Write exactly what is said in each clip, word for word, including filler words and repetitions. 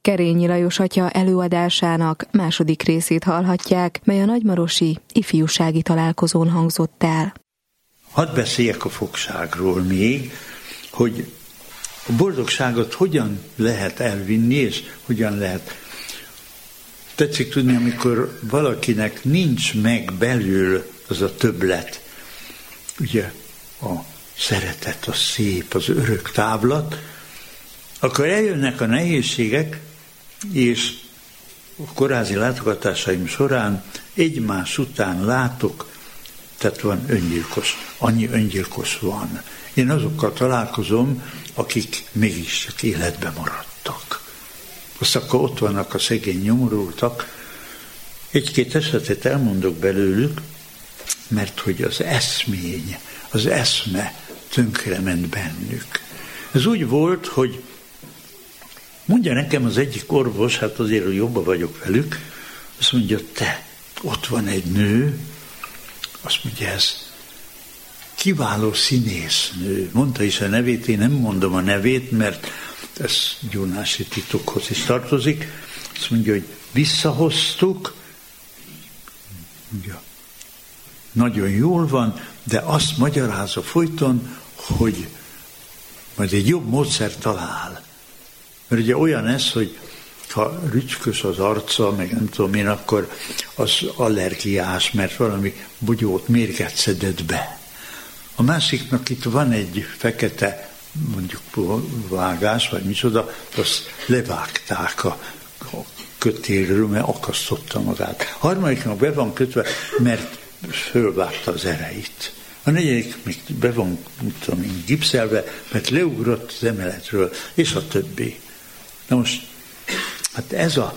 Kerényi Lajos atya előadásának második részét hallhatják, mely a nagymarosi ifjúsági találkozón hangzott el. Hadd beszéljek a fogságról még, hogy a boldogságot hogyan lehet elvinni, és hogyan lehet. Tetszik tudni, amikor valakinek nincs meg belül az a többlet, ugye a szeretet, a szép, az örök távlat, akkor eljönnek a nehézségek, és a korázi látogatásaim során egymás után látok, tehát van öngyilkos, annyi öngyilkos van. Én azokkal találkozom, akik mégis csak életben maradtak. Azt akkor ott vannak a szegény nyomorultak. Egy-két esetet elmondok belőlük, mert hogy az eszmény, az eszme tönkrement bennük. Ez úgy volt, hogy mondja nekem az egyik orvos, hát azért, hogy jobban vagyok velük, azt mondja, te, ott van egy nő, azt mondja, ez kiváló színésznő. Mondta is a nevét, én nem mondom a nevét, mert ez gyónási titokhoz is tartozik. Azt mondja, hogy visszahoztuk, mondja, nagyon jól van, de azt magyarázza folyton, hogy majd egy jobb módszer talál. Mert ugye olyan ez, hogy ha rücskös az arca, meg nem tudom én, akkor az allergiás, mert valami bogyót, mérget szedett be. A másiknak itt van egy fekete, mondjuk vágás, vagy micsoda, azt levágták a, a kötélről, mert akasztotta magát. A harmadiknak be van kötve, mert fölvágta az ereit. A negyedik még be van, tudom én, gipszelve, mert leugrott az emeletről, és a többi. Na most, hát ez a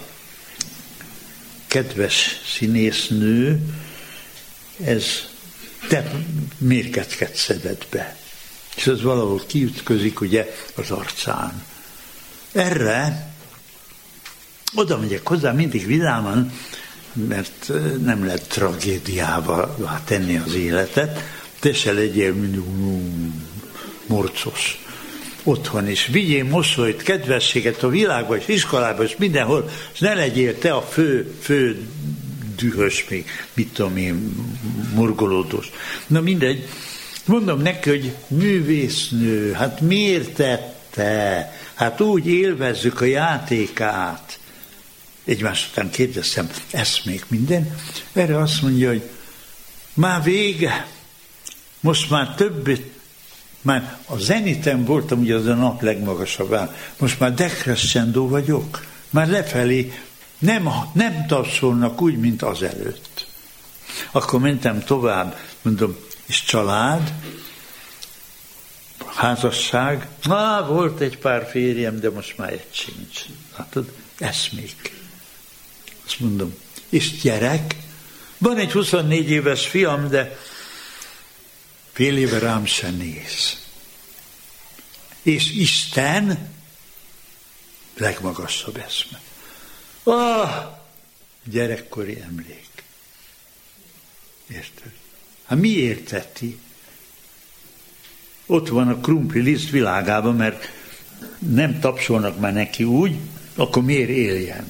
kedves színésznő, ez te mérgetket szedett be. És ez valahol kiütközik, ugye, az arcán. Erre oda megyek hozzá mindig vidáman, mert nem lehet tragédiává tenni az életet, te se legyél mindig morcos. Otthon is. Vigyél mosolyt, kedvességet a világban, és iskolában, és mindenhol, és ne legyél te a fő, fő dühös, még mit tudom én, morgolódós. Na mindegy, mondom neki, hogy művésznő, hát miért tette? Hát úgy élvezzük a játékát. Egymás után kérdeztem, eszmék minden. Erre azt mondja, hogy már vége, most már többet, már a zeniten voltam ugye az a nap legmagasabbán, most már decrescendo vagyok, már lefelé nem, nem tapsolnak úgy, mint azelőtt. Akkor mentem tovább, mondom, és család, házasság, á, volt egy pár férjem, de most már egy sincs. Látod, eszmék. Azt mondom, és gyerek, van egy huszonnégy éves fiam, de fél éve rám se néz. És Isten legmagasabb eszme. Ah, gyerekkori emlék. Érted? Hát mi érteti? Ott van a krumpli liszt világában, mert nem tapsolnak már neki úgy, akkor miért éljen?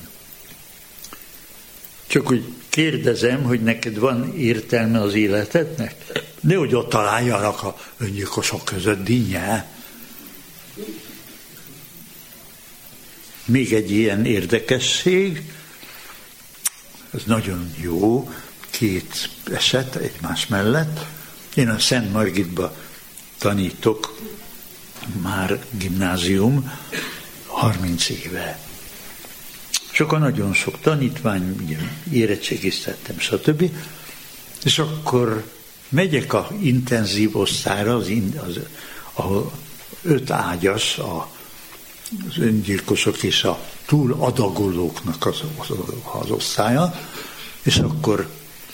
Csak úgy kérdezem, hogy neked van értelme az életednek? Nehogy ott találjanak a öngyilkosok között dinnye. Még egy ilyen érdekesség, ez nagyon jó, két eset egymás mellett. Én a Szent Margitba tanítok, már gimnázium, harminc éve. Sokan nagyon sok tanítvány, ugye, érettségiztettem, stb. És akkor megyek a intenzív osztályra, az, az, ahol öt ágyas a, az öngyilkosok és a túl adagolóknak az, az, az osztálya, és akkor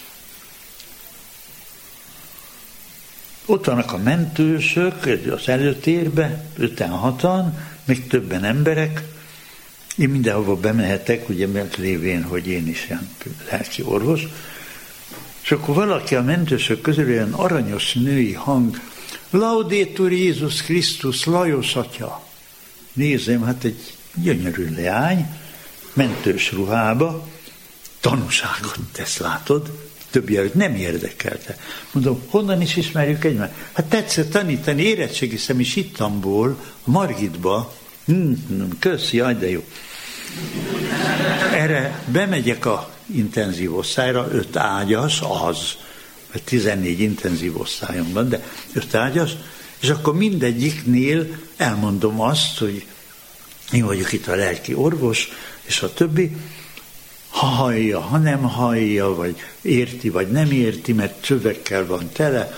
ott vannak a mentősök az előtérbe, öten, hatan, még többen emberek. Én mindenhova bemehetek, ugye, mert lévén, hogy én is ilyen lelki orvos. És akkor valaki a mentősök közül olyan aranyos női hang, Laudetur Jézus Krisztus, Lajos atya. Nézem, hát egy gyönyörű leány, mentős ruhába, tanúságot tesz, látod? Többi előtt nem érdekelte. Mondom, honnan is ismerjük egymást? Hát tetszett tanítani, érettségiztem is Ittamból, Margitba. Hmm, kösz, jaj, de jó. Erre bemegyek a intenzív osztályra, öt ágyas, az, vagy tizennégy intenzív osztályom van, de öt ágyas, és akkor mindegyiknél elmondom azt, hogy én vagyok itt a lelki orvos, és a többi, ha hallja, ha nem hallja, vagy érti, vagy nem érti, mert csövekkel van tele,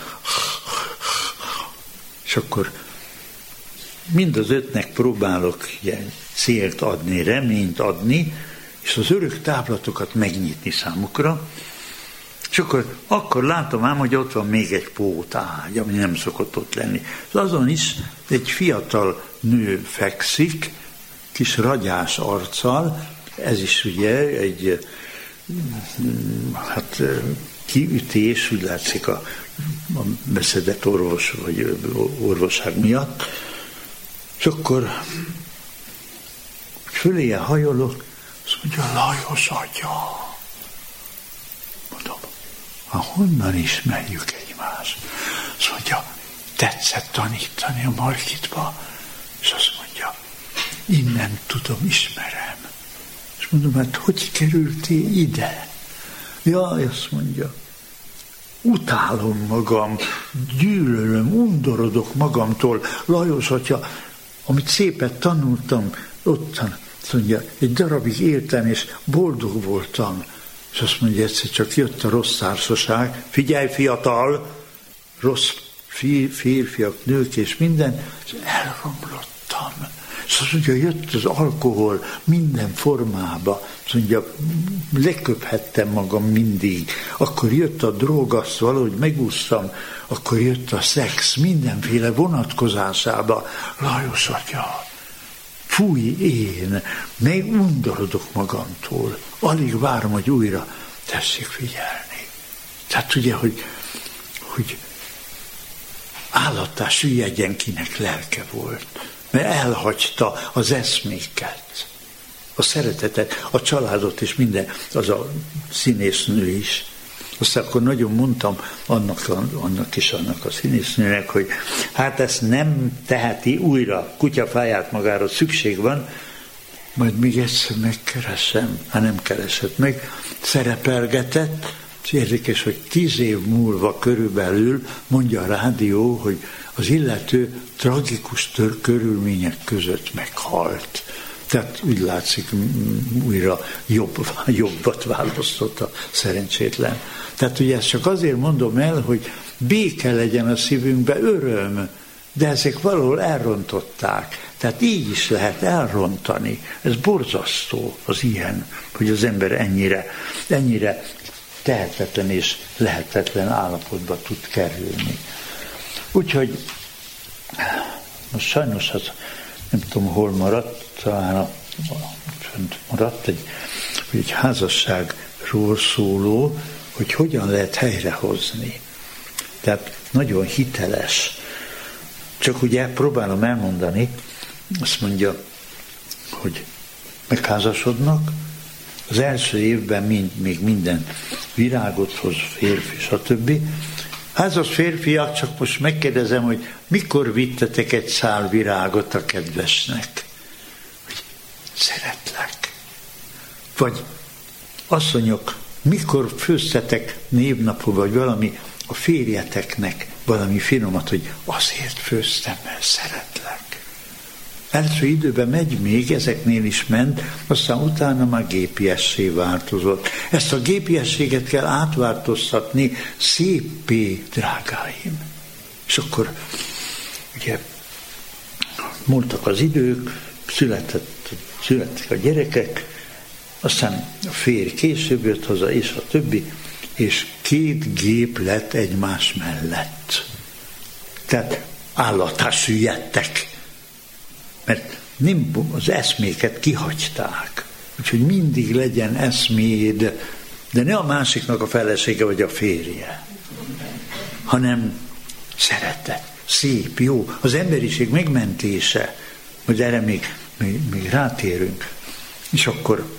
és akkor mind az ötnek próbálok ilyen célt adni, reményt adni, és az örök táblatokat megnyitni számukra, és akkor, akkor látom ám, hogy ott van még egy pótágy, ami nem szokott ott lenni. Azon is egy fiatal nő fekszik, kis ragyás arccal, ez is ugye egy hát, kiütés, úgy látszik a, a beszedett orvos vagy orvosság miatt, és akkor föléje hajolok, azt mondja, Lajos atya. Mondom, ha honnan ismerjük egymást? Azt mondja, tetszett tanítani a Margitba, és azt mondja, innen tudom, ismerem. És mondom, hát hogy kerültél ide? Jaj, azt mondja, utálom magam, gyűlölöm, undorodok magamtól. Lajos atya, amit szépet tanultam, ottan, azt mondja, egy darabig éltem, és boldog voltam. És azt mondja, egyszer csak jött a rossz társaság, figyelj fiatal, rossz férfiak, nők és minden, és elromlottam. És azt mondja, jött az alkohol minden formába, azt mondja, leköphettem magam mindig, akkor jött a drog, azt valahogy megúsztam, akkor jött a szex mindenféle vonatkozásába. Lajos atya, fúj én, meg undorodok magamtól, alig várom, hogy újra tessék figyelni. Tehát ugye, hogy, hogy állattá süllyedjen, kinek lelke volt, mert elhagyta az eszméket, a szeretetet, a családot és minden, az a színésznő is. Aztán akkor nagyon mondtam annak, annak is, annak a színésznőnek, hogy hát ezt nem teheti újra, kutyafáját magára szükség van, majd még egyszer megkeresem, hát nem keresett meg, szerepelgetett, és érdekes, hogy tíz év múlva körülbelül mondja a rádió, hogy az illető tragikus tör- körülmények között meghalt. Tehát úgy látszik, újra jobb, jobbat választott a szerencsétlen. Tehát ugye ezt csak azért mondom el, hogy béke legyen a szívünkbe, öröm, de ezek valahol elrontották. Tehát így is lehet elrontani. Ez borzasztó az ilyen, hogy az ember ennyire, ennyire tehetetlen és lehetetlen állapotba tud kerülni. Úgyhogy most sajnos az, nem tudom, hol maradt, talán a, maradt egy, egy házasságról szóló, hogy hogyan lehet helyrehozni. Tehát nagyon hiteles. Csak ugye próbálom elmondani, azt mondja, hogy megházasodnak, az első évben mind, még minden virágot hoz, férfi, stb. Házas férfiak, csak most megkérdezem, hogy mikor vittetek egy szál virágot a kedvesnek? Hogy szeretlek. Vagy asszonyok, mikor főztetek névnapon, vagy valami a férjeteknek valami finomat, hogy azért főztem, mert szeretlek. Első időben megy még, ezeknél is ment, aztán utána már gépiessé változott. Ezt a gépiességet kell átváltoztatni szépé, drágáim. És akkor ugye múltak az idők, született, születtek a gyerekek, aztán a férj később jött haza, és a többi, és két gép lett egymás mellett. Tehát állattá süllyedtek. Mert nem, az eszméket kihagyták. Úgyhogy mindig legyen eszméd, de ne a másiknak a felesége vagy a férje, hanem szeretet, szép, jó, az emberiség megmentése, hogy erre még, még, még rátérünk. És akkor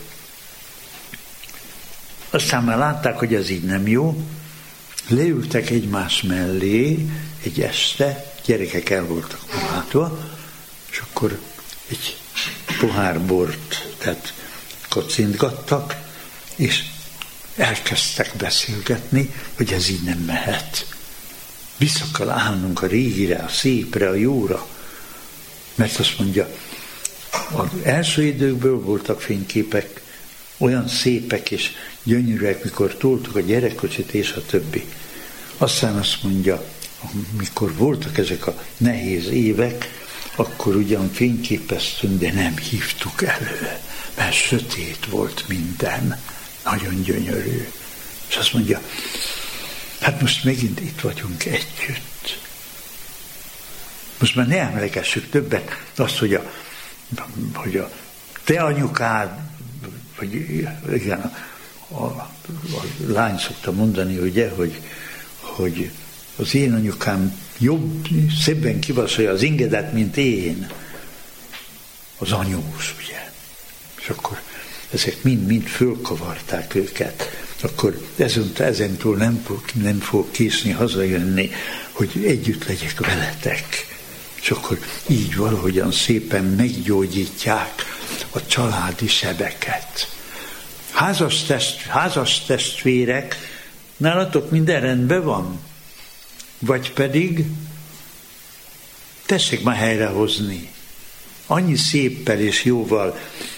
aztán már látták, hogy ez így nem jó, leültek egymás mellé egy este, gyerekek el voltak látva, és akkor egy pohár bort, tehát kocintgattak, és elkezdtek beszélgetni, hogy ez így nem mehet. Vissza kell állnunk a régire, a szépre, a jóra. Mert azt mondja, az első időkből voltak fényképek, olyan szépek és gyönyörűek, mikor toltuk a gyerekkocsit és a többi. Aztán azt mondja, mikor voltak ezek a nehéz évek, akkor ugyan fényképeztünk, de nem hívtuk elő, mert sötét volt minden, nagyon gyönyörű. És azt mondja, hát most megint itt vagyunk együtt. Most már ne emlegessük többet azt, hogy a, hogy a te anyukád, vagy igen, a, a, a lány szokta mondani, ugye, hogy, hogy az én anyukám jobb, szebben kivasolja az ingedet, mint én. Az anyós, ugye. És akkor ezek mind-mind fölkavarták őket. Akkor ezentúl, ezentúl nem fog, nem fog késni hazajönni, hogy együtt legyek veletek. És akkor így valahogyan szépen meggyógyítják a családi sebeket. Házas, test, házas testvérek, nálatok minden rendben van? Vagy pedig tessék már helyrehozni. Annyi széppel és jóval,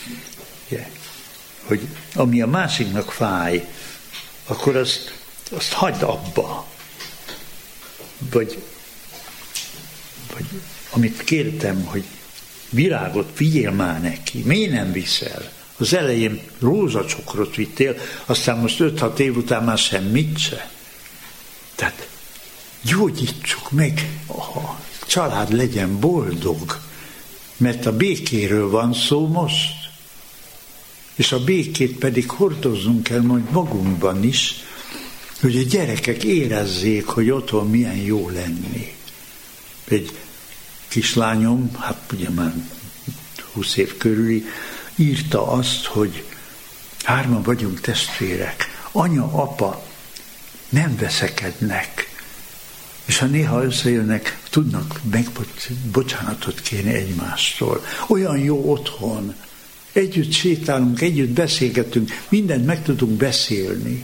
hogy ami a másiknak fáj, akkor azt, azt hagyd abba. Vagy, vagy amit kértem, hogy virágot vigyél már neki. Miért nem viszel? Az elején rózsacsokrot vittél, aztán most öt-hat év után már semmit se. Tehát gyógyítsuk meg, a család legyen boldog, mert a békéről van szó most, és a békét pedig hordoznunk kell majd magunkban is, hogy a gyerekek érezzék, hogy otthon milyen jó lenni. Egy kislányom, hát ugye már húsz év körüli, írta azt, hogy hárman vagyunk testvérek, anya, apa nem veszekednek, és ha néha összejönnek, tudnak megbocsánatot kérni egymástól. Olyan jó otthon, együtt sétálunk, együtt beszélgetünk, mindent meg tudunk beszélni.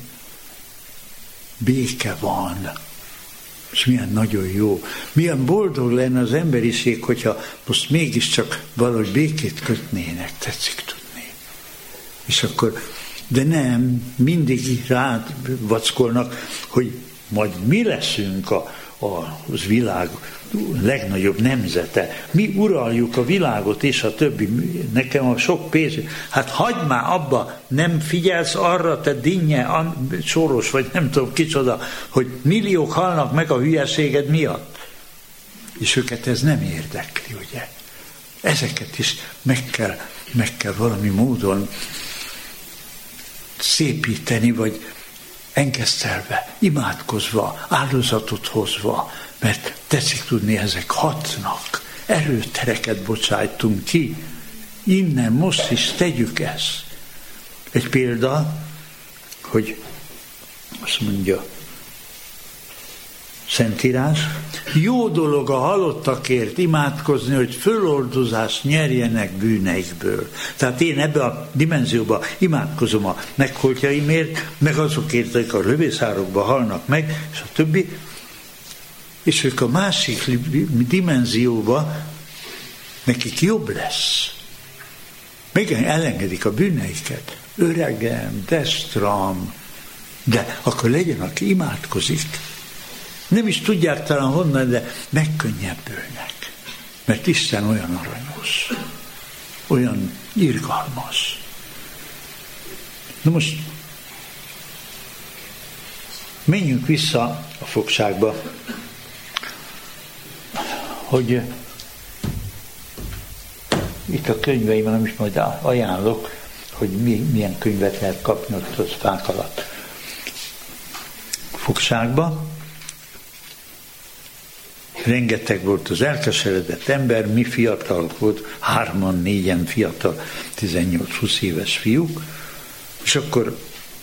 Béke van. És milyen nagyon jó. Milyen boldog lenne az emberiség, hogyha most mégiscsak valahogy békét kötnének, tetszik tudni. És akkor, de nem, mindig rád vackolnak, hogy majd mi leszünk a, a az világ legnagyobb nemzete. Mi uraljuk a világot és a többi. Nekem a sok pénz. Hát hagyd már abba, nem figyelsz arra, te dinnye, Soros, vagy nem tudom kicsoda, hogy milliók halnak meg a hülyeséged miatt. És őket ez nem érdekli, ugye? Ezeket is meg kell, meg kell valami módon szépíteni, vagy engesztelve, imádkozva, áldozatot hozva, mert tetszik tudni, ezek hatnak, erőtereket bocsájtunk ki. Innen most is tegyük ezt. Egy példa, hogy azt mondja Szentírás, jó dolog a halottakért imádkozni, hogy föloldozást nyerjenek bűneikből. Tehát én ebbe a dimenzióba imádkozom a megholtjaimért, meg azokért, akik a lövészárokba halnak meg, és a többi, és ők a másik dimenzióba nekik jobb lesz. Még elengedik a bűneiket. Öregem, destram, de akkor legyen, aki imádkozik. Nem is tudják talán honnan, de megkönnyebbülnek. Mert Isten olyan aranyos, olyan irgalmas. Na most menjünk vissza a fogságba, hogy itt a könyveimben, amit majd ajánlok, hogy milyen könyvet lehet kapni ott az fák alatt. Fogságba. rengeteg volt az elkeseredett ember, mi fiatalok volt, hárman, négyen fiatal, tizennyolc-húsz éves fiúk, és akkor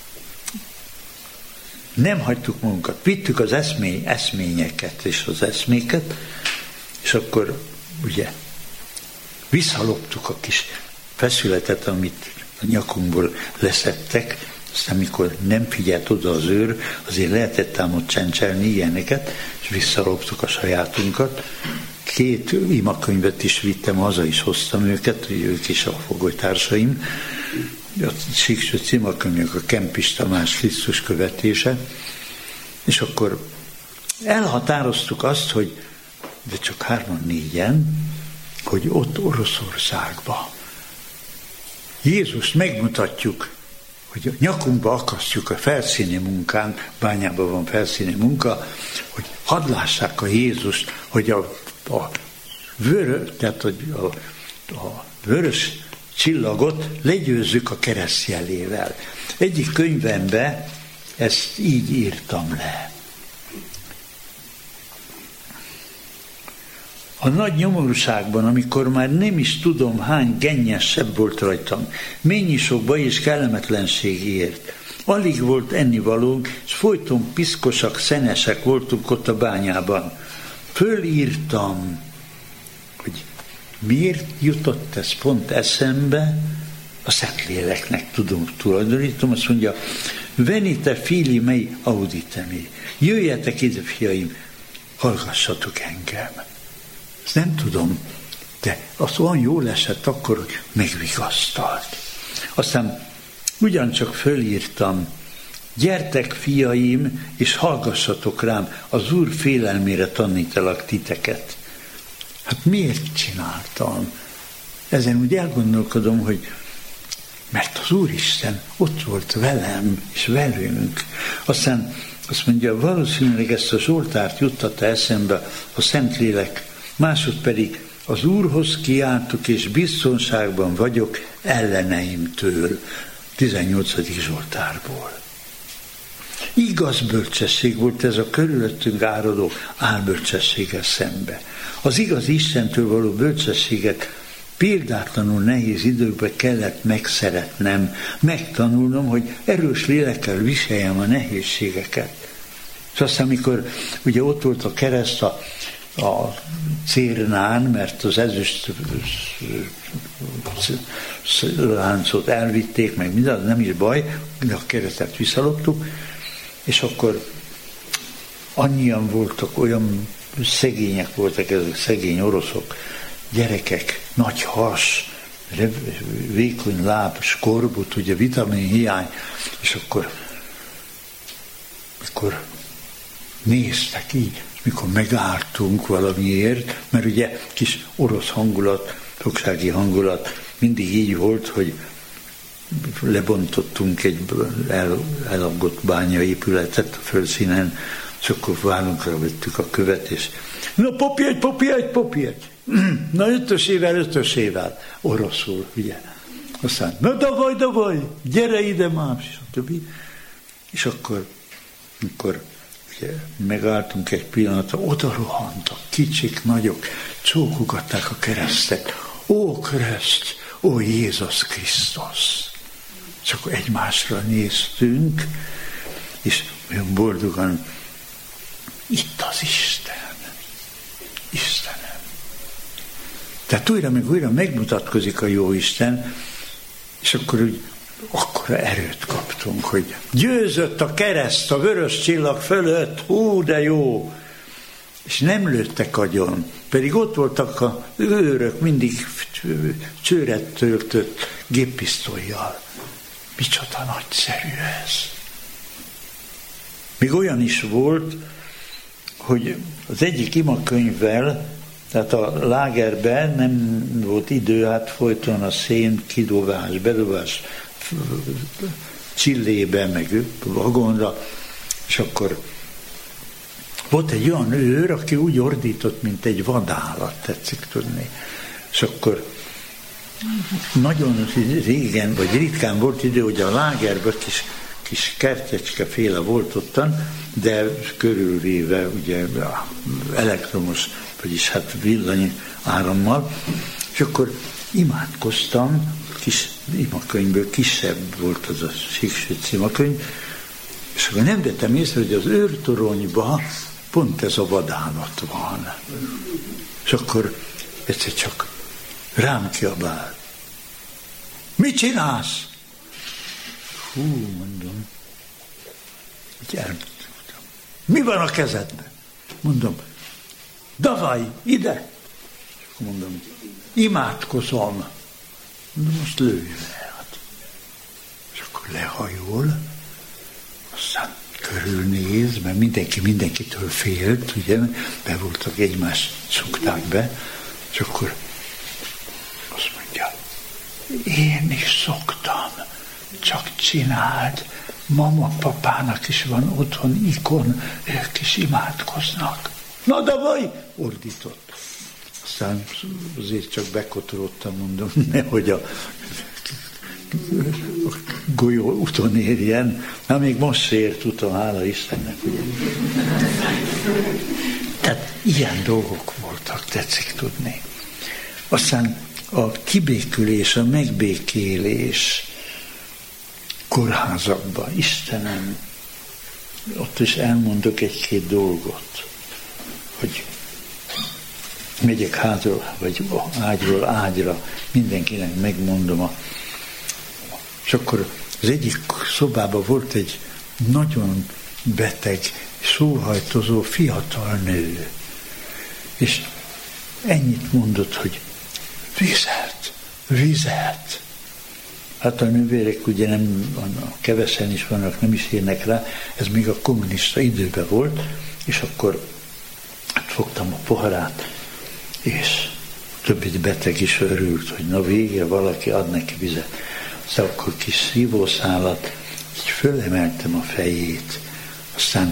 nem hagytuk magunkat, vittük az eszmény, eszményeket és az eszméket, és akkor ugye visszaloptuk a kis feszületet, amit a nyakunkból leszettek, aztán mikor nem figyelt oda az őr, azért lehetett ám ott csencselni ilyeneket, és visszaloptuk a sajátunkat. Két imakönyvet is vittem, haza is hoztam őket, hogy ők is a fogolytársaim. A Síksőc imakönyvek, a Kempis Tamás Krisztus követése, és akkor elhatároztuk azt, hogy de csak hárman, négyen, hogy ott Oroszországban Jézust megmutatjuk, hogy a nyakunkba akasztjuk a felszíni munkán, Bányában van felszíni munka, hogy hadd lássák a Jézust, hogy a, a, vörö, tehát a, a, a vörös csillagot legyőzzük a keresztjelével. Egyik könyvemben ezt így írtam le. A nagy nyomorúságban, amikor már nem is tudom, hány gennyes sebb volt rajtam, mennyi sok baj és kellemetlenség ért. Alig volt ennivalónk, és folyton piszkosak, szenesek voltunk ott a bányában. Fölírtam, hogy miért jutott ez pont eszembe, a Szentléleknek tudom, tulajdonítom, azt mondja, venite fili mei auditemi, jöjjetek ide, fiaim, hallgassatok engem. Ezt nem tudom, de az olyan jól esett akkor, hogy megvigasztalt. Aztán ugyancsak fölírtam, gyertek, fiaim, és hallgassatok rám, az Úr félelmére tanítalak titeket. Hát miért csináltam? Ezen úgy elgondolkodom, hogy mert az Úristen ott volt velem és velünk. Aztán azt mondja, valószínűleg ezt a Zsoltárt juttatta eszembe a Szentlélek, másod pedig az Úrhoz kiáltok, és biztonságban vagyok elleneimtől. tizennyolcadik Zsoltárból. Igaz bölcsesség volt ez a körülöttünk áradó álbölcsességgel szembe. Az igaz Istentől való bölcsességet példátlanul nehéz időkben kellett megszeretnem, megtanulnom, hogy erős lélekkel viseljem a nehézségeket. És aztán, amikor ugye ott volt a kereszt a, a Cérnán, mert az ezüst láncot elvitték, meg minden, nem is baj, de a keresztet visszaloptuk, és akkor annyian voltak, olyan szegények voltak ezek, szegény oroszok, gyerekek, nagy has, vékony láb, skorbut, ugye vitamin hiány, és akkor mikor néztek így, mikor megálltunk valamiért, mert ugye kis orosz hangulat, fogsági hangulat mindig így volt, hogy lebontottunk egy el, elagott bányaépületet a földszínen, és akkor vállunkra vettük a követ, és na popjegy, popjegy, popjegy! Na ötösével, ötösével, oroszul, ugye. Aztán, na davaj, davaj, gyere ide már, stb. És akkor, amikor ugye, megálltunk egy pillanatra, oda rohantak, kicsik, nagyok, csókogatták a keresztet. Ó, kereszt, ó, Jézus Krisztus! És akkor egymásra néztünk, és olyan boldogan, itt az Isten, Istenem. Tehát újra meg újra megmutatkozik a jó Isten, és akkor úgy akkora erőt kaptunk, hogy győzött a kereszt a vörös csillag fölött, hú, de jó! És nem lőttek agyon, pedig ott voltak a őrök, mindig csőret töltött géppisztollyal. Micsoda nagyszerű ez! Még olyan is volt, hogy az egyik imakönyvvel, tehát a lágerben nem volt idő, hát folyton a szén kidobás, bedobás Csillébe, meg vagonra, és akkor volt egy olyan őr, aki úgy ordított, mint egy vadállat, tetszik tudni. És akkor nagyon régen, vagy ritkán volt idő, hogy a lágerbe kis, kis kertjecske féle volt ottan, de körülvéve ugye elektromos, vagyis hát villany árammal, és akkor imádkoztam, kis imakönyvből, kisebb volt az a Síksvicz imakönyv, és akkor nem vettem észre, hogy az őrtoronyban pont ez a vadállat van. És akkor egyszer csak rám kiabál. Mit csinálsz? Hú, mondom. Így elmondtam. Mi van a kezedben? Mondom. Davaj, ide! És akkor mondom, imádkozom. Mondom, most lőj le. És akkor lehajol, aztán körülnéz, mert mindenki mindenkitől félt, ugye, be voltak egymást szukták be, és akkor azt mondja, én is szoktam, csak csináld, mama, papának is van otthon ikon, ők is imádkoznak. Na, davaj! Ordított. Aztán azért csak bekotorodtam, mondom, nehogy a golyó úton érjen. Na, még most se ért úton, hála Istennek, ugye. Tehát ilyen dolgok voltak, tetszik tudni. Aztán a kibékülés, a megbékélés kórházakban, Istenem, ott is elmondok egy-két dolgot, hogy megyek házról, vagy ágyról ágyra, mindenkinek megmondom. A... És akkor az egyik szobában volt egy nagyon beteg, sóhajtozó fiatal nő, és ennyit mondott, hogy vizet, vizet. Hát a nővérek ugye nem, kevesen is vannak, nem is érnek rá, ez még a kommunista időben volt, és akkor hát fogtam a poharát, és többi beteg is örült, hogy na végre valaki ad neki vizet. Aztán akkor kis szívószálat, így fölemeltem a fejét, aztán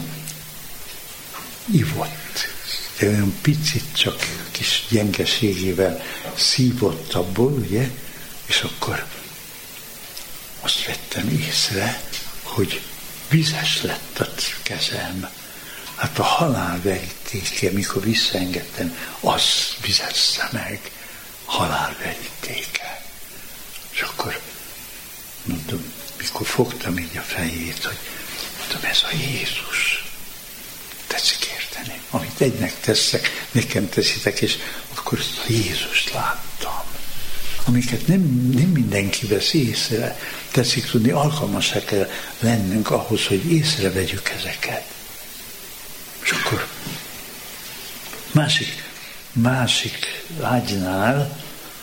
ivott, de olyan picit csak kis gyengeségével szívott abból, ugye, és akkor azt vettem észre, hogy vizes lett a kezem. Hát a halál verítéke, mikor visszaengedtem, az vizessze meg, halál verítéke. És akkor mondom, mikor fogtam így a fejét, hogy mondom, ez a Jézus. Tetszik érteni? Amit egynek teszek, nekem teszitek, és akkor ezt a Jézust láttam. Amiket nem, nem mindenki vesz észre. Tetszik tudni, alkalmasak kell lennünk ahhoz, hogy észrevegyük ezeket. És akkor másik, másik ágynál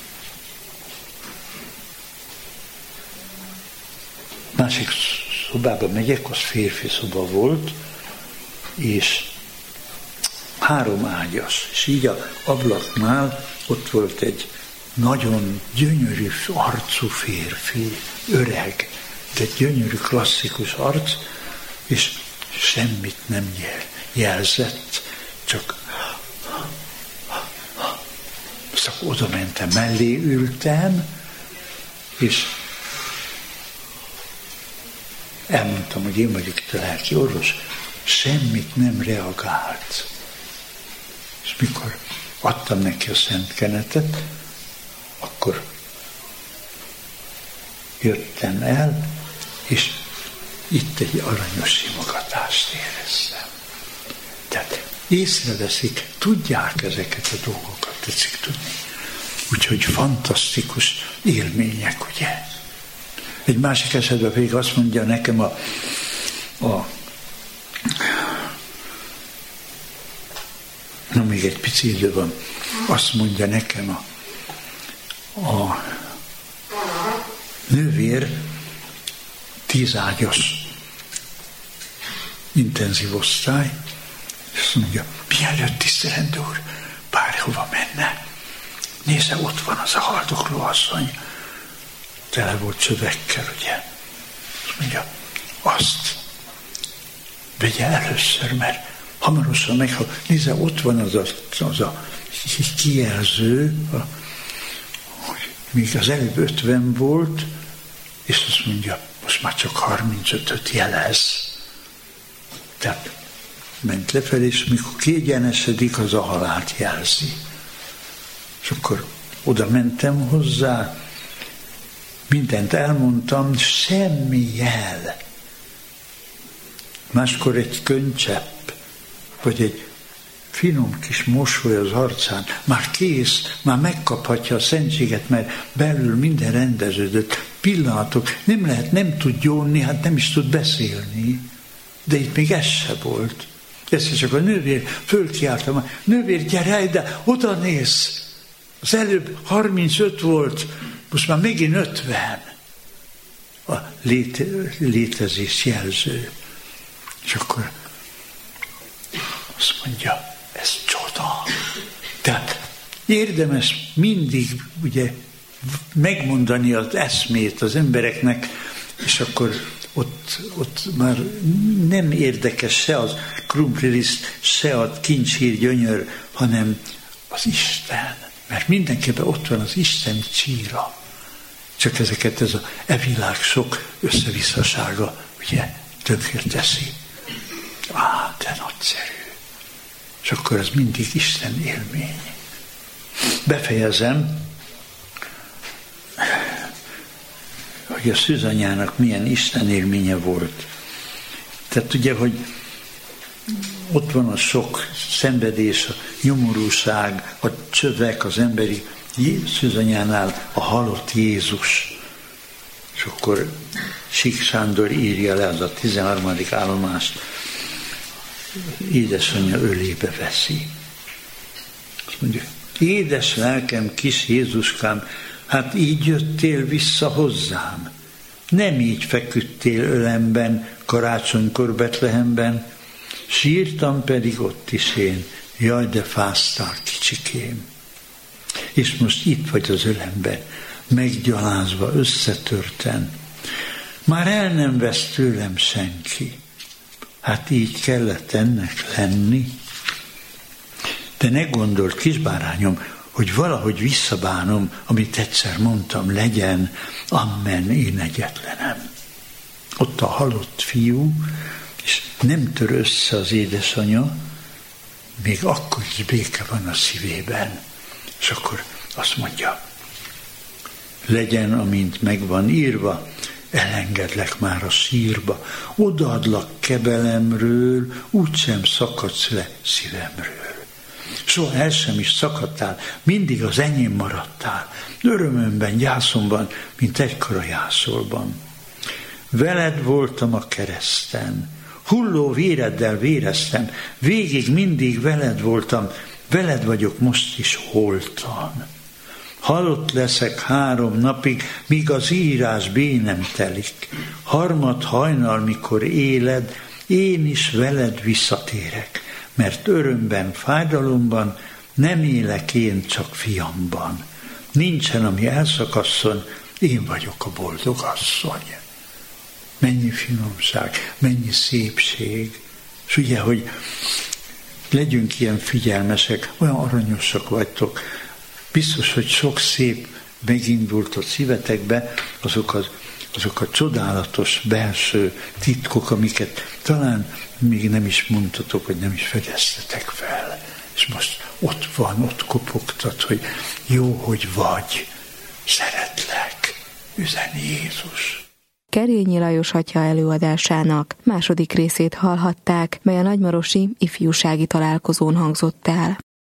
másik szobába megyek, az férfi szoba volt, és három ágyas, és így a ablaknál ott volt egy nagyon gyönyörű arcú férfi, öreg, de gyönyörű klasszikus arc, és semmit nem jelzett, csak aztán oda mentem, mellé ültem, és elmondtam, hogy én vagyok itt a lelki orvos, semmit nem reagált. És mikor adtam neki a szent kenetet, akkor jöttem el, és itt egy aranyos simogatást éreztem. Tehát észreveszik, tudják ezeket a dolgokat, tetszik tudni. Úgyhogy fantasztikus élmények, ugye? Egy másik esetben pedig azt mondja nekem a, a na még egy pici idő van, azt mondja nekem a, a nővér tízágyas intenzív osztály, és azt mondja, mielőtt tisztelendő úr, bárhova menne, nézze, ott van az a haldokló asszony, tele volt csövekkel, ugye. Azt mondja, azt vegye először, mert hamarosan meghal. Nézze, ott van az a, az a kijelző, a, hogy még az előbb ötven volt, és azt mondja, most már csak harmincötöt jelez. Tehát ment lefelé, és mikor kiegyenesedik, az a halált jelzi. És akkor oda mentem hozzá, mindent elmondtam, semmi jel. Máskor egy könycsepp, vagy egy finom kis mosoly az arcán, már kész, már megkaphatja a szentséget, mert belül minden rendeződött. Pillanatok, nem lehet, nem tud gyónni, hát nem is tud beszélni. De itt még ez se volt. Ezt csak a nővér, fölkiáltam, nővér, gyere ide, oda néz. Az előbb harmincöt volt, most már megint ötven. A léte, létezés jelző. És akkor azt mondja, ez csoda. Tehát érdemes mindig ugye megmondani az eszmét az embereknek, és akkor ott, ott már nem érdekes se az krumpliliszt, se a kincshír gyönyör, hanem az Isten. Mert mindenképpen ott van az Isten csíra. Csak ezeket ez a e világ sok összevisszasága ugye tönkre teszi. Á, de nagyszerű. És akkor ez mindig Isten élmény. Befejezem, hogy a szűzanyának milyen Isten élménye volt. Tehát ugye, hogy ott van a sok szenvedés, a nyomorúság, a csövek, az emberi szűzanyánál a halott Jézus. És akkor Sík Sándor írja le az a tizenharmadik állomást, édesanyja ölébe veszi. Azt mondja, édes lelkem, kis Jézuskám, hát így jöttél vissza hozzám. Nem így feküdtél ölemben, karácsonykor Betlehemben, sírtam pedig ott is én, jaj, de fáztál, kicsikém. És most itt vagy az ölemben, meggyalázva, összetörten. Már el nem vesz tőlem senki. Hát így kellett ennek lenni. De ne gondold, kisbárányom, hogy valahogy visszabánom, amit egyszer mondtam, legyen, amen, én egyetlenem. Ott a halott fiú, és nem tör össze az édesanyja, még akkor is béke van a szívében. És akkor azt mondja, legyen, amint meg van írva, elengedlek már a sírba, odaadlak kebelemről, úgysem szakadsz le szívemről. Soha el sem is szakadtál, mindig az enyém maradtál, örömömben, gyászomban, mint egykor a jászolban. Veled voltam a kereszten, hulló véreddel véreztem, végig mindig veled voltam, veled vagyok most is holtan. Halott leszek három napig, míg az írás bénem telik. Harmad hajnal, mikor éled, én is veled visszatérek, mert örömben, fájdalomban nem élek én csak fiamban. Nincsen, ami elszakasszon, én vagyok a boldog asszony. Mennyi finomság, mennyi szépség. És ugye, hogy legyünk ilyen figyelmesek, olyan aranyosak vagytok. Biztos, hogy sok szép megindult a szívetekbe, azok, az, azok a csodálatos belső titkok, amiket talán még nem is mondtatok, vagy nem is fedeztetek fel. És most ott van, ott kopogtat, hogy jó, hogy vagy, szeretlek, üzeni Jézus. Kerényi Lajos atya előadásának második részét hallhatták, mely a nagymarosi ifjúsági találkozón hangzott el.